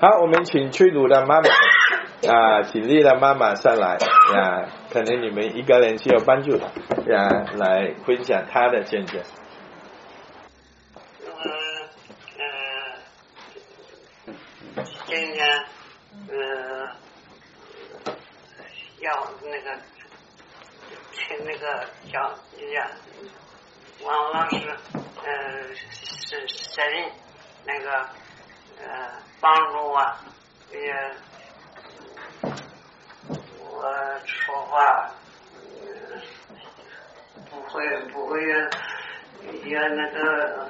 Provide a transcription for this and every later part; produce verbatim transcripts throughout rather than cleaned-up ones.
好，我们请崔鲁的妈妈啊，锦丽的妈妈上来呀，可能你们一个人需要帮助呀，来分享她的见证。 嗯嗯，今天嗯要那个请那个小呀王老师呃是神那个呃帮助我也我说话嗯不会不会也那个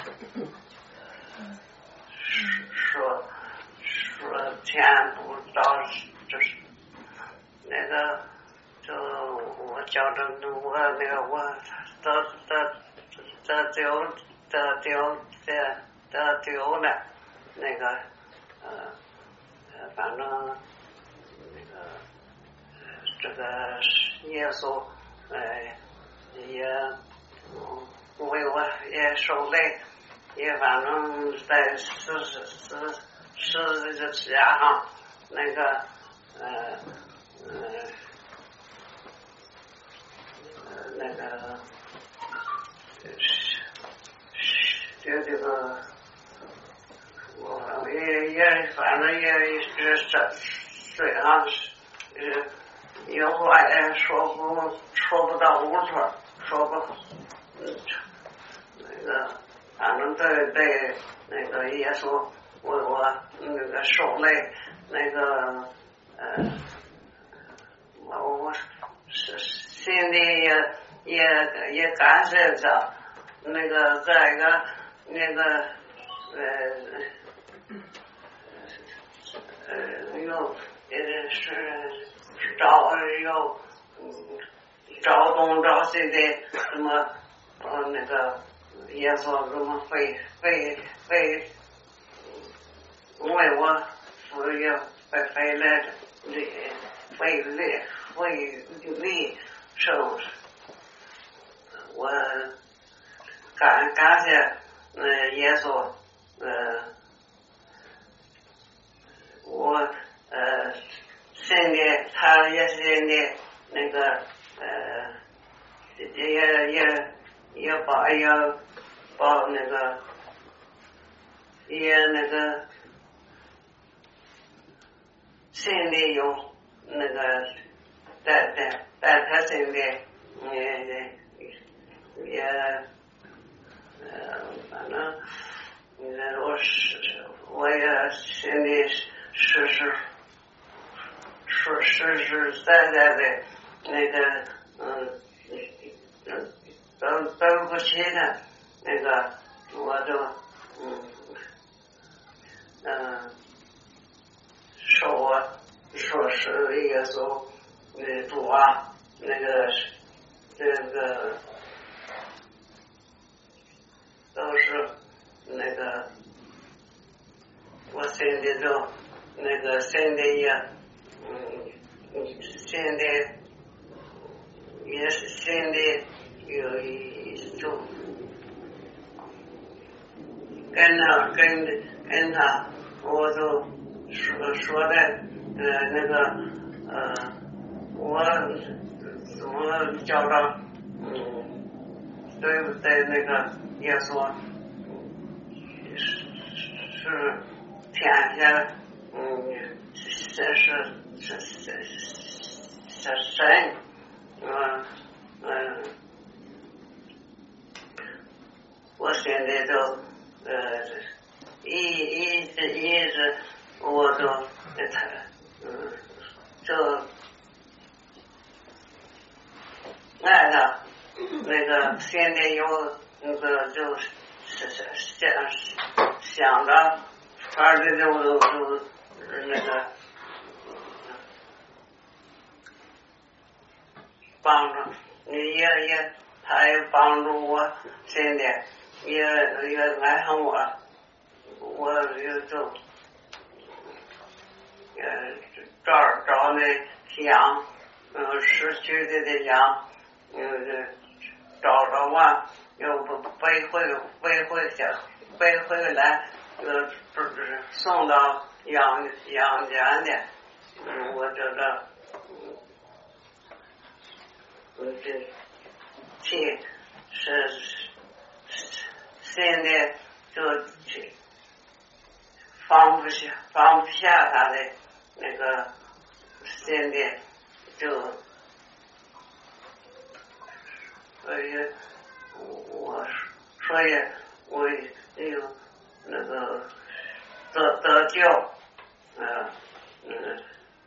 说说钱不知道就是那个就我叫着我那个我得得得丢得丢得得丢了那个呃呃反正那个这个耶稣呃也为我也受累，也反正在十十十十字架上那个呃呃那个这这个我也也反正也是这这样是有话也说不说不到无处，说不嗯那个反正对对那个耶稣为我那个受累那个呃我我是心里也也也感谢他那个再一个那个呃呃又也是找又找东找西的什么呃那个耶稣怎么费费费为我服也费费来力费力费力受我感感谢呃耶稣呃我呃心里他也心里那个呃也也也把也把那个也那个心里有那个在在在他心里也也呃反正呃我是我也心里是是是实实在在的那个嗯嗯对对不起的那个我就嗯嗯说我说是耶稣那主啊那个这个都是那个我心里就那个心里也嗯心里也是心里有一种跟他跟跟他我就说说的呃那个呃我怎么叫着嗯对不对那个耶稣是是天下嗯是是是是是神嗯嗯我现在就呃一一直一直我就他嗯就爱他那个现在有那个就是是想想着反正就就就那个帮助你也也他也帮助我现在也也爱上我我也就呃找找那羊嗯失去的的羊嗯找着完又不背回背回家背回来呃就是送到阳阳间的，嗯，我觉得，嗯，嗯，这气是现在就去放不下放不下他的那个，现在就，所以我所以我有那个得得救，呃嗯，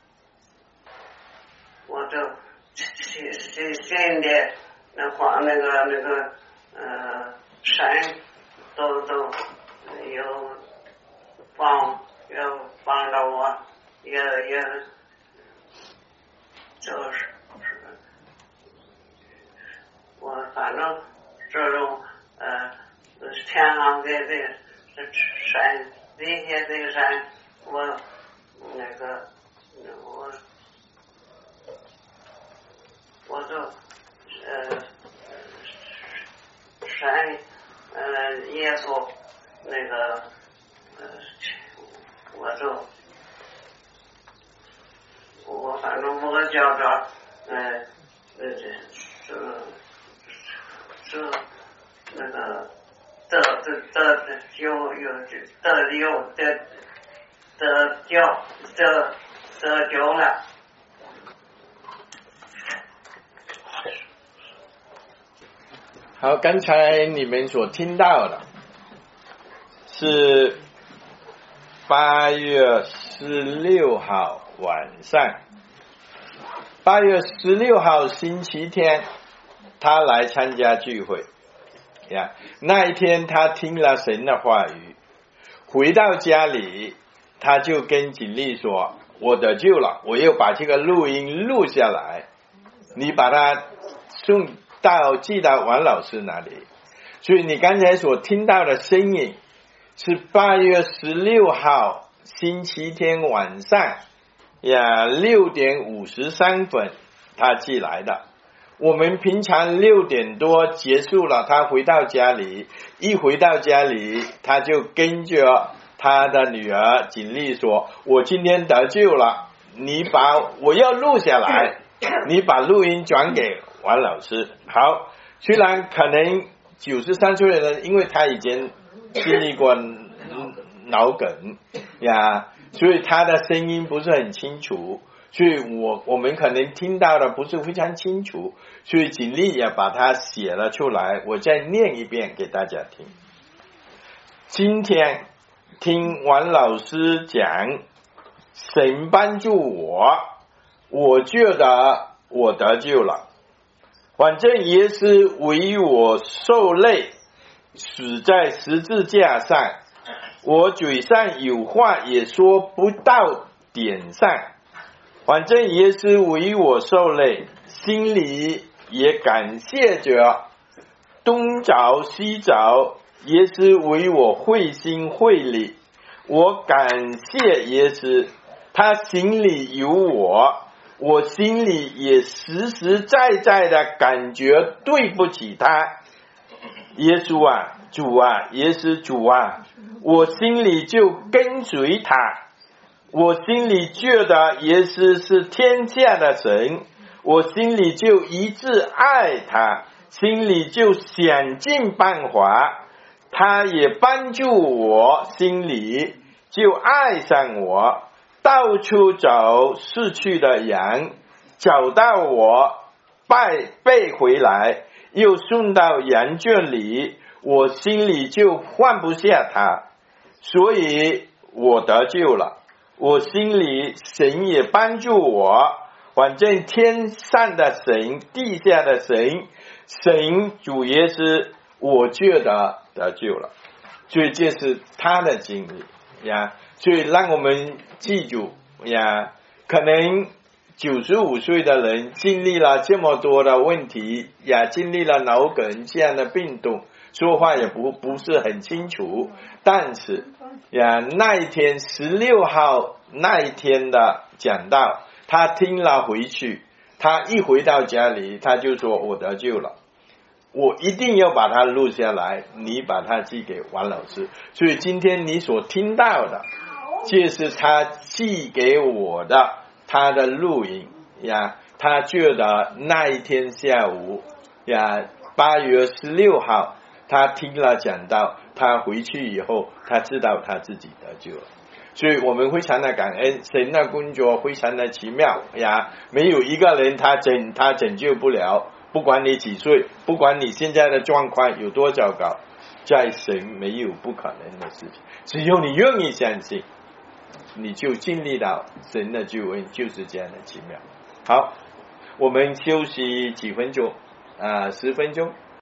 我就现现现在那话那个那个呃神都都有帮有帮着我，也也就是我反正这种呃天上的这这山地下这个山，我那个我我就呃山呃耶稣那个呃我就我反正我叫着呃呃这这那个得得得得有有得有得得救得得救了。 好，刚才你们所听到的是八月十六号晚上，八月十六号星期天，他来参加聚会呀。那一天他听了神的话语，回到家里，他就跟锦丽说：“我得救了，我又把这个录音录下来，你把它送到寄到王老师那里。”所以你刚才所听到的声音是八月十六号星期天晚上呀六点五十三分他寄来的。我们平常六点多结束了，他回到家里，一回到家里他就跟着他的女儿锦丽说：“我今天得救了，你把我要录下来，你把录音转给王老师。”好，虽然可能九十三岁的人，因为他已经经历过脑梗呀，所以他的声音不是很清楚，所以我我们可能听到的不是非常清楚，所以锦丽也把它写了出来，我再念一遍给大家听。今天听王老师讲，神帮助我，我觉得我得救了。反正耶稣为我受累，死在十字架上，我嘴上有话也说不到点上。反正耶稣为我受累，心里也感谢着，东找西找，耶稣为我会心会力，我感谢耶稣，他心里有我，我心里也实实在在的感觉对不起他。耶稣啊，主啊，耶稣主啊，我心里就跟随他，我心里觉得耶稣是天下的神，我心里就一致爱他，心里就想尽办法，他也帮助我，心里就爱上我，到处找失去的羊，找到我，背背回来，又送到羊圈里，我心里就放不下他，所以我得救了。我心里神也帮助我，反正天上的神，地下的神，神主耶稣，我觉得得救了。所以这是他的经历呀，所以让我们记住呀，可能九十五岁的人经历了这么多的问题呀，经历了脑梗这样的病痛，说话也不不是很清楚，但是呀，那一天十六号那一天的讲道，他听了回去，他一回到家里，他就说我得救了，我一定要把它录下来，你把它寄给王老师。所以今天你所听到的就是他寄给我的他的录音呀，他觉得那一天下午呀，八月十六号，他听了讲道，他回去以后，他知道他自己得救了。所以我们非常的感恩，神的工作非常的奇妙呀，没有一个人他拯他拯救不了，不管你几岁，不管你现在的状况有多糟糕，在神没有不可能的事情，只要你愿意相信，你就经历到神的救恩就是这样的奇妙。好，我们休息几分钟啊，十分钟。